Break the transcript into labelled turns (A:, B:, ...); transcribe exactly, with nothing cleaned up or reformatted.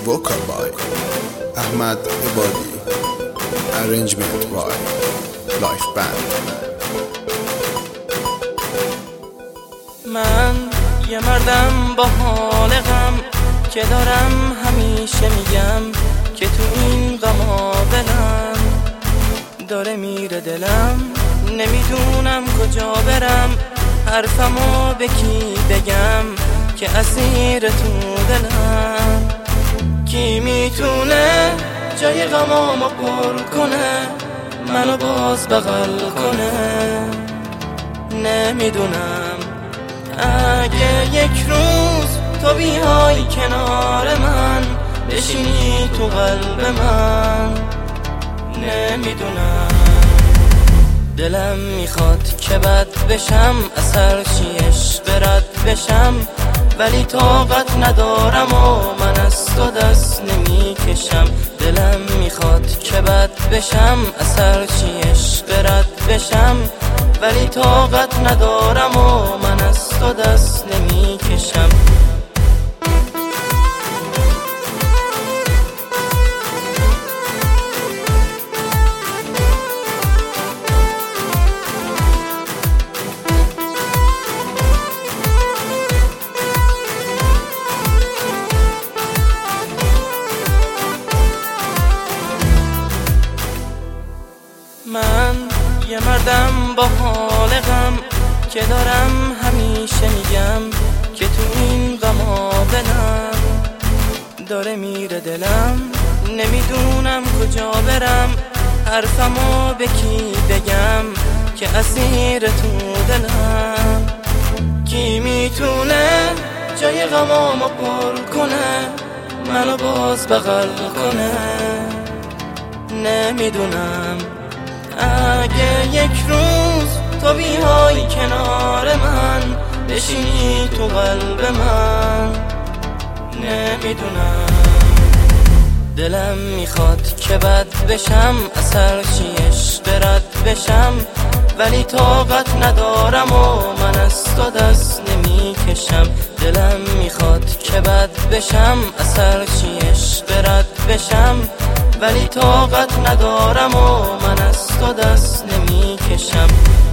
A: Vocal by Ahmad Ibadi. Arrangement by Life Band.
B: من یه مردم با حال غم که دارم همیشه میگم که تو این غما بلم داره میره دلم، نمیدونم کجا برم، حرفمو به کی بگم که اسیر تو دلم. کی میتونه جای غمامو پر کنه، منو باز بغل کنه؟ نمیدونم. اگه یک روز تو بیای کنار من، بشینی تو قلب من، نمیدونم. دلم میخواد که بد بشم، اثر چی عشق رد بشم، ولی طاقت ندارم و من از تو دست نمیکشم. دلم میخواد که بد بشم، اثر چی عشق رد بشم، ولی طاقت ندارم و من از تو دست نمیکشم. من یه مردم با حال غم که دارم همیشه میگم که تو این غما بلم داره میره دلم، نمیدونم کجا برم، حرفمو به کی بگم که اسیر تو دلم. کی میتونه جای غمامو پر کنه، منو باز بغل کنه؟ نمیدونم. اگه یک روز تو بیای کنار من، بشینی تو قلب من، نمیدونم. دلم میخواد که بد بشم، اثر چی عشق رد بشم، ولی طاقت ندارم و من از تو دست نمیکشم. دلم میخواد که بد بشم، اثر چی عشق رد بشم، ولی طاقت ندارم و من از تو دست نمیکشم.